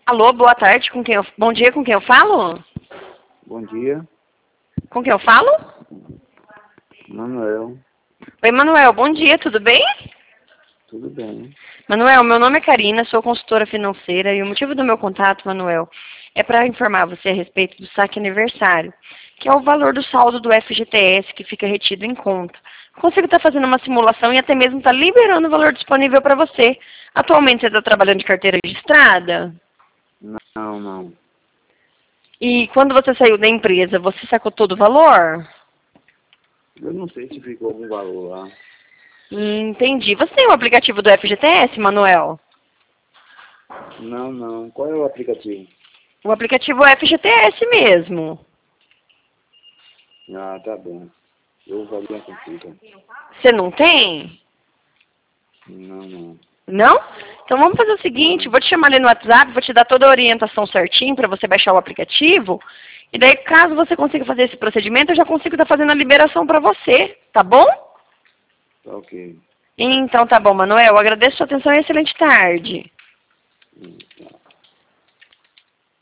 Alô, boa tarde, bom dia, com quem eu falo? Bom dia, Com quem eu falo? Manuel. Oi, Manuel, bom dia, tudo bem? Tudo bem? Manuel, meu nome é Karina, sou consultora financeira e o motivo do meu contato, Manuel, é para informar você a respeito do saque aniversário, que é o valor do saldo do FGTS que fica retido em conta. Consigo estar fazendo uma simulação e até mesmo estar liberando o valor disponível para você. Atualmente você está trabalhando de carteira registrada? Não, não. E quando você saiu da empresa, você sacou todo o valor? Eu não sei se ficou algum valor lá. Entendi. Você tem o aplicativo do FGTS, Manuel? Não, não. Qual é o aplicativo? O aplicativo é FGTS mesmo. Ah, tá bom. Eu vou fazer uma consulta. Você não tem? Não, não. Não? Então vamos fazer o seguinte, vou te chamar ali no WhatsApp, vou te dar toda a orientação certinho para você baixar o aplicativo. E daí, caso você consiga fazer esse procedimento, eu já consigo estar fazendo a liberação para você, tá bom? Tá ok. Então tá bom, Manuel. Eu agradeço a sua atenção e excelente tarde. Tá.